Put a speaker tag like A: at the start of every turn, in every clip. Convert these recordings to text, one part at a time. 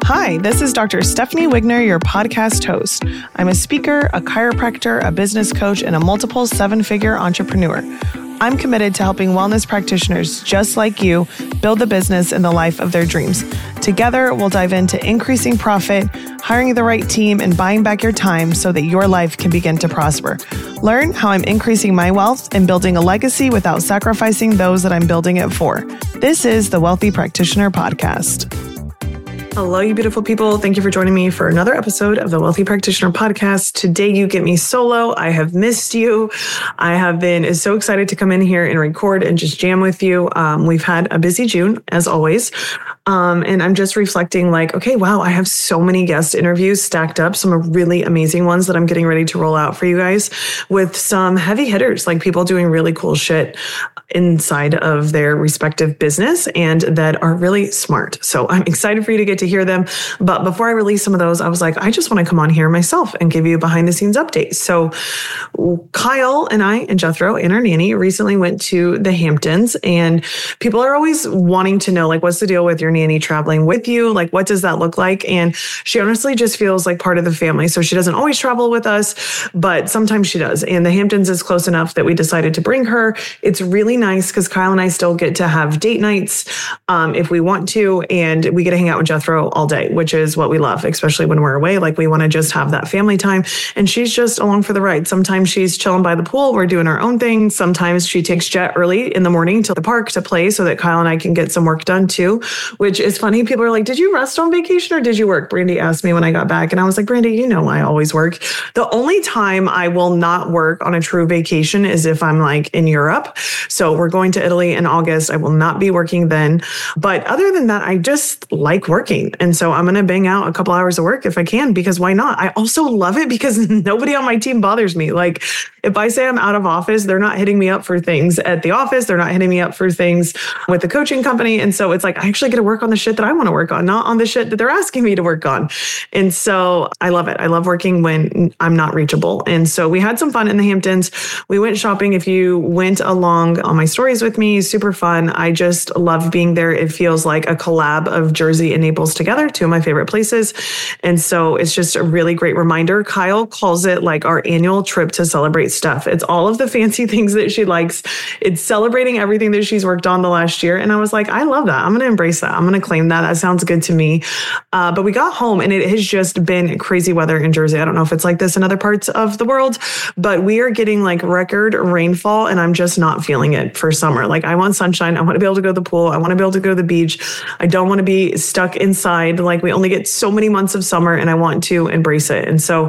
A: Hi, this is Dr. Stephanie Wigner, your podcast host. I'm a speaker, a chiropractor, a business coach, and a multiple seven-figure entrepreneur. I'm committed to helping wellness practitioners just like you build the business and the life of their dreams. Together, we'll dive into increasing profit, hiring the right team, and buying back your time so that your life can begin to prosper. Learn how I'm increasing my wealth and building a legacy without sacrificing those that I'm building it for. This is the Wealthy Practitioner Podcast. Hello, you beautiful people. Thank you for joining me for another episode of the Wealthy Practitioner Podcast. Today, you get me solo. I have missed you. I have been so excited to come in here and record and just jam with you. We've had a busy June, as always. And I'm just reflecting like, okay, wow, I have so many guest interviews stacked up, some really amazing ones that I'm getting ready to roll out for you guys with some heavy hitters, like people doing really cool shit inside of their respective business and that are really smart. So I'm excited for you to get to hear them. But before I release some of those, I was like, I just want to come on here myself and give you a behind the scenes update. So Kyle and I and Jethro and our nanny recently went to the Hamptons, and people are always wanting to know, like, what's the deal with your nanny traveling with you? Like, what does that look like? And she honestly just feels like part of the family. So she doesn't always travel with us, but sometimes she does. And the Hamptons is close enough that we decided to bring her. It's really nice because Kyle and I still get to have date nights if we want to, and we get to hang out with Jethro all day, which is what we love, especially when we're away. Like, we want to just have that family time, and she's just along for the ride. Sometimes she's chilling by the pool. We're doing our own thing. Sometimes she takes Jet early in the morning to the park to play so that Kyle and I can get some work done too, which is funny. People are like, did you rest on vacation or did you work? Brandy asked me when I got back, and I was like, Brandy, you know I always work. The only time I will not work on a true vacation is if I'm like in Europe. So we're going to Italy in August. I will not be working then. But other than that, I just like working. And so I'm going to bang out a couple hours of work if I can, because why not? I also love it because nobody on my team bothers me. Like, if I say I'm out of office, they're not hitting me up for things at the office. They're not hitting me up for things with the coaching company. And so it's like, I actually get to work on the shit that I want to work on, not on the shit that they're asking me to work on. And so I love it. I love working when I'm not reachable. And so we had some fun in the Hamptons. We went shopping. If you went along on my stories with me, super fun. I just love being there. It feels like a collab of Jersey and Naples together, two of my favorite places. And so it's just a really great reminder. Kyle calls it like our annual trip to celebrate stuff. It's all of the fancy things that she likes. It's celebrating everything that she's worked on the last year. And I was like, I love that. I'm going to embrace that. I'm going to claim that. That sounds good to me. But we got home and it has just been crazy weather in Jersey. I don't know if it's like this in other parts of the world, but we are getting like record rainfall and I'm just not feeling it for summer. Like, I want sunshine. I want to be able to go to the pool. I want to be able to go to the beach. I don't want to be stuck inside. Like, we only get so many months of summer and I want to embrace it. And so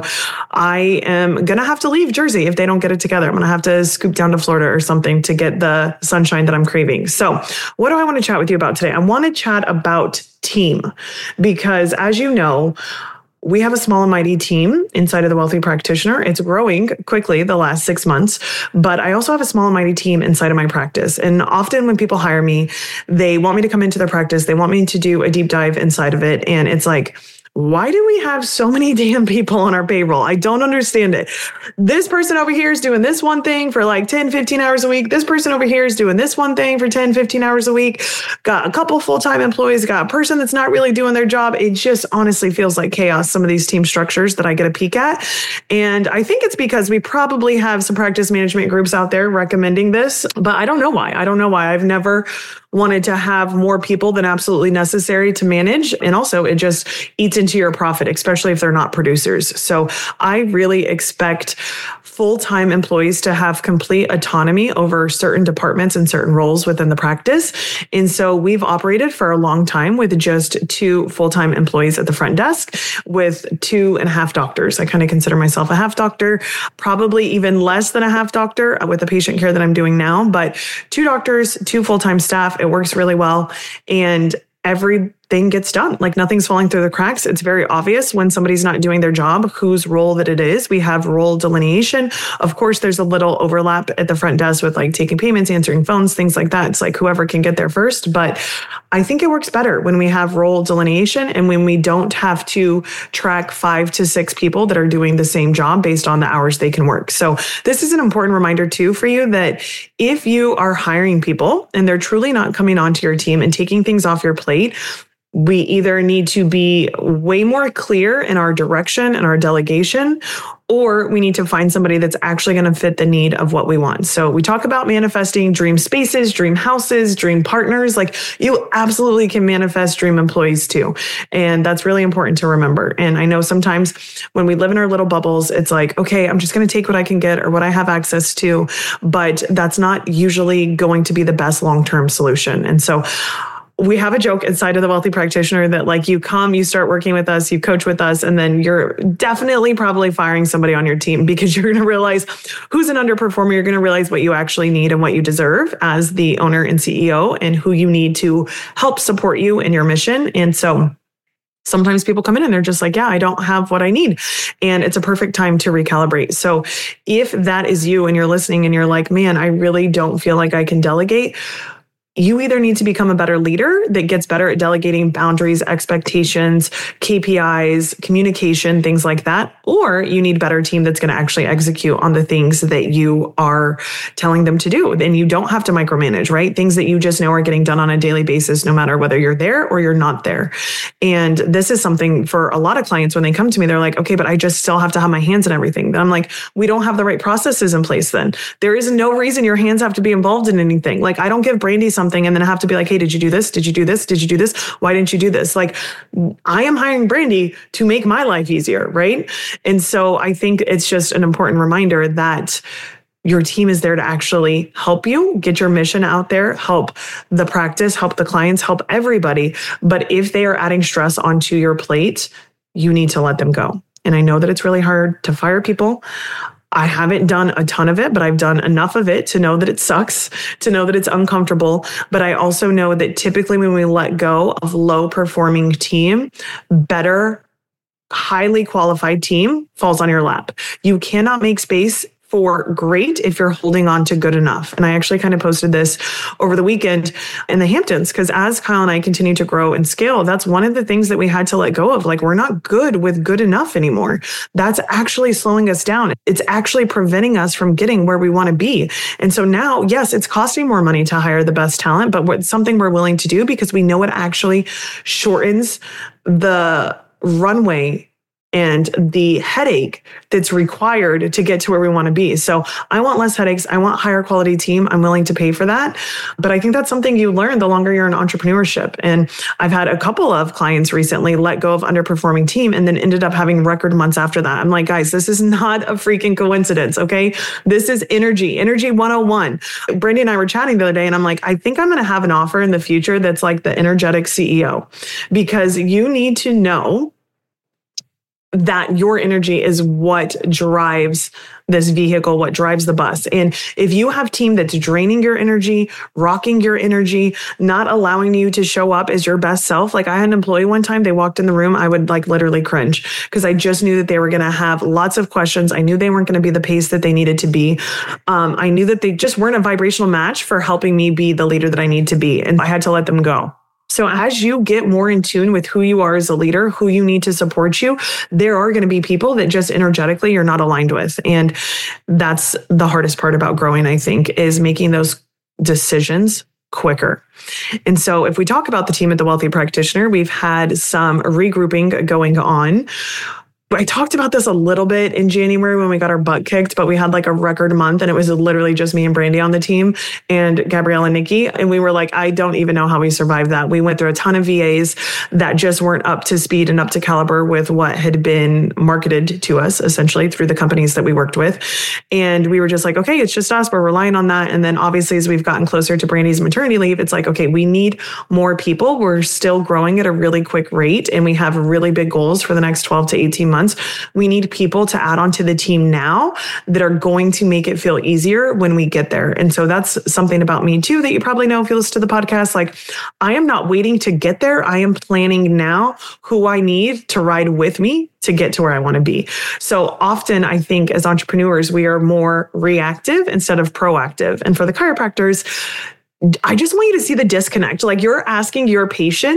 A: I am going to have to leave Jersey if they don't get it together. I'm going to have to scoop down to Florida or something to get the sunshine that I'm craving. So what do I want to chat with you about today? I want to chat about team, because as you know, we have a small and mighty team inside of the Wealthy Practitioner. It's growing quickly the last 6 months, but I also have a small and mighty team inside of my practice. And often when people hire me, they want me to come into their practice. They want me to do a deep dive inside of it. And it's like, why do we have so many damn people on our payroll? I don't understand it. This person over here is doing this one thing for like 10, 15 hours a week. This person over here is doing this one thing for 10, 15 hours a week. Got a couple full-time employees, got a person that's not really doing their job. It just honestly feels like chaos, some of these team structures that I get a peek at. And I think it's because we probably have some practice management groups out there recommending this, but I don't know why. I've never wanted to have more people than absolutely necessary to manage. And also it just eats into your profit, especially if they're not producers. So I really expect full-time employees to have complete autonomy over certain departments and certain roles within the practice. And so we've operated for a long time with just 2 full-time employees at the front desk with 2.5 doctors. I kind of consider myself a half doctor, probably even less than a half doctor with the patient care that I'm doing now, but 2 doctors, 2 full-time staff. It works really well. And everything gets done. Like, nothing's falling through the cracks. It's very obvious when somebody's not doing their job, whose role that it is. We have role delineation. Of course, there's a little overlap at the front desk with like taking payments, answering phones, things like that. It's like whoever can get there first. But I think it works better when we have role delineation and when we don't have to track 5 to 6 people that are doing the same job based on the hours they can work. So this is an important reminder too for you that if you are hiring people and they're truly not coming onto your team and taking things off your plate, We either need to be way more clear in our direction and our delegation, or we need to find somebody that's actually going to fit the need of what we want. So we talk about manifesting dream spaces, dream houses, dream partners. Like, you absolutely can manifest dream employees too. And that's really important to remember. And I know sometimes when we live in our little bubbles, it's like, okay, I'm just going to take what I can get or what I have access to, but that's not usually going to be the best long-term solution. And so we have a joke inside of the Wealthy Practitioner that, like, you come, you start working with us, you coach with us, and then you're definitely probably firing somebody on your team, because you're going to realize who's an underperformer. You're going to realize what you actually need and what you deserve as the owner and CEO, and who you need to help support you in your mission. And so sometimes people come in and they're just like, yeah, I don't have what I need. And it's a perfect time to recalibrate. So if that is you and you're listening and you're like, man, I really don't feel like I can delegate, you either need to become a better leader that gets better at delegating boundaries, expectations, KPIs, communication, things like that, or you need a better team that's going to actually execute on the things that you are telling them to do. Then you don't have to micromanage, right? Things that you just know are getting done on a daily basis, no matter whether you're there or you're not there. And this is something for a lot of clients when they come to me, they're like, okay, but I just still have to have my hands in everything. Then I'm like, we don't have the right processes in place then. There is no reason your hands have to be involved in anything. Like, I don't give Brandy something and then I have to be like, hey, did you do this? Did you do this? Did you do this? Why didn't you do this? Like, I am hiring Brandy to make my life easier, right? And so I think it's just an important reminder that your team is there to actually help you get your mission out there, help the practice, help the clients, help everybody. But if they are adding stress onto your plate, you need to let them go. And I know that it's really hard to fire people. I haven't done a ton of it, but I've done enough of it to know that it sucks, to know that it's uncomfortable. But I also know that typically when we let go of low performing team, better, highly qualified team falls on your lap. You cannot make space for great if you're holding on to good enough. And I actually kind of posted this over the weekend in the Hamptons, because as Kyle and I continue to grow and scale, that's one of the things that we had to let go of. Like, we're not good with good enough anymore. That's actually slowing us down. It's actually preventing us from getting where we want to be. And so now, yes, it's costing more money to hire the best talent, but it's something we're willing to do because we know it actually shortens the runway and the headache that's required to get to where we want to be. So I want less headaches. I want higher quality team. I'm willing to pay for that. But I think that's something you learn the longer you're in entrepreneurship. And I've had a couple of clients recently let go of underperforming team and then ended up having record months after that. I'm like, guys, this is not a freaking coincidence. Okay. This is energy 101. Brandy and I were chatting the other day and I'm like, I think I'm going to have an offer in the future that's like the energetic CEO, because you need to know that your energy is what drives this vehicle, what drives the bus. And if you have team that's draining your energy, rocking your energy, not allowing you to show up as your best self. Like, I had an employee one time, they walked in the room, I would like literally cringe because I just knew that they were going to have lots of questions. I knew they weren't going to be the pace that they needed to be. I knew that they just weren't a vibrational match for helping me be the leader that I need to be. And I had to let them go. So as you get more in tune with who you are as a leader, who you need to support you, there are going to be people that just energetically you're not aligned with. And that's the hardest part about growing, I think, is making those decisions quicker. And so if we talk about the team at The Wealthy Practitioner, we've had some regrouping going on. I talked about this a little bit in January when we got our butt kicked, but we had like a record month and it was literally just me and Brandy on the team and Gabrielle and Nikki. And we were like, I don't even know how we survived that. We went through a ton of VAs that just weren't up to speed and up to caliber with what had been marketed to us essentially through the companies that we worked with. And we were just like, okay, it's just us. We're relying on that. And then obviously as we've gotten closer to Brandy's maternity leave, it's like, okay, we need more people. We're still growing at a really quick rate and we have really big goals for the next 12 to 18 months. We need people to add on to the team now that are going to make it feel easier when we get there. And so that's something about me too, that you probably know if you listen to the podcast. Like, I am not waiting to get there. I am planning now who I need to ride with me to get to where I want to be. So often I think as entrepreneurs, we are more reactive instead of proactive. And for the chiropractors, I just want you to see the disconnect. Like, you're asking your patients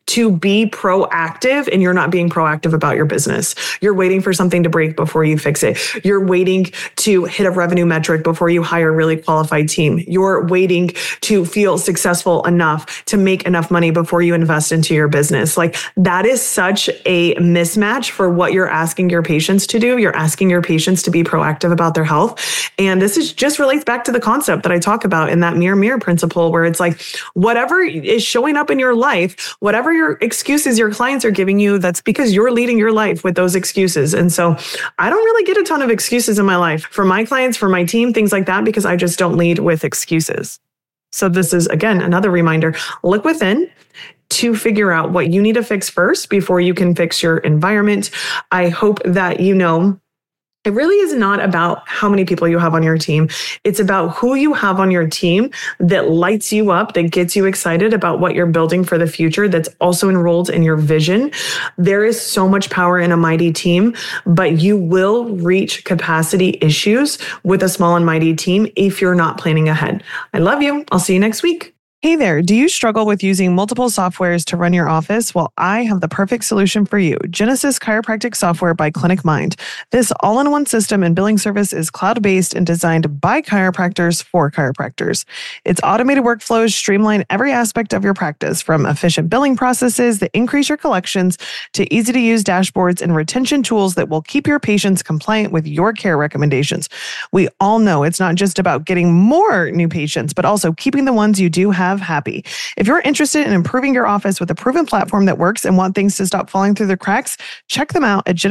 A: to be proactive and you're not being proactive about your business. You're waiting for something to break before you fix it. You're waiting to hit a revenue metric before you hire a really qualified team. You're waiting to feel successful enough to make enough money before you invest into your business. Like, that is such a mismatch for what you're asking your patients to do. You're asking your patients to be proactive about their health. And this is just relates back to the concept that I talk about in that mirror principle, where it's like, whatever is showing up in your life, whatever your excuses your clients are giving you, that's because you're leading your life with those excuses. And so I don't really get a ton of excuses in my life for my clients, for my team, things like that, because I just don't lead with excuses. So this is, again, another reminder. Look within to figure out what you need to fix first before you can fix your environment. I hope that you know it really is not about how many people you have on your team. It's about who you have on your team that lights you up, that gets you excited about what you're building for the future, that's also enrolled in your vision. There is so much power in a mighty team, but you will reach capacity issues with a small and mighty team if you're not planning ahead. I love you. I'll see you next week. Hey there, do you struggle with using multiple softwares to run your office? Well, I have the perfect solution for you. Genesis Chiropractic Software by Clinic Mind. This all-in-one system and billing service is cloud-based and designed by chiropractors for chiropractors. Its automated workflows streamline every aspect of your practice, from efficient billing processes that increase your collections to easy-to-use dashboards and retention tools that will keep your patients compliant with your care recommendations. We all know it's not just about getting more new patients, but also keeping the ones you do have happy. If you're interested in improving your office with a proven platform that works and want things to stop falling through the cracks, check them out at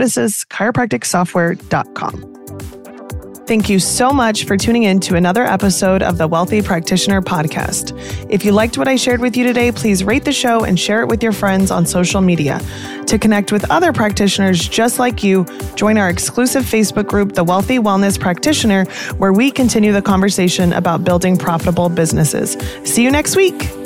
A: genesischiropracticsoftware.com. Thank you so much for tuning in to another episode of the Wealthy Practitioner Podcast. If you liked what I shared with you today, please rate the show and share it with your friends on social media. To connect with other practitioners just like you, join our exclusive Facebook group, The Wealthy Wellness Practitioner, where we continue the conversation about building profitable businesses. See you next week.